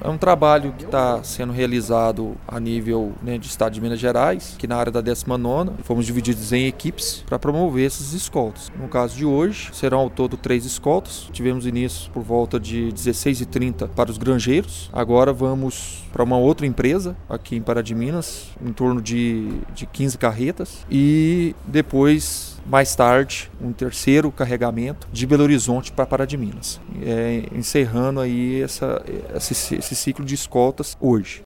É um trabalho que está sendo realizado a nível, né, de estado de Minas Gerais, que na área da 19ª, fomos divididos em equipes para promover essas escoltas. No caso de hoje, serão ao todo 3 escoltas. Tivemos início por volta de 16h30 para os granjeiros. Agora vamos para uma outra empresa aqui em Pará de Minas, em torno de 15 carretas. E depois, mais tarde, um terceiro carregamento de Belo Horizonte para Pará de Minas. Encerrando aí esse ciclo de escoltas hoje.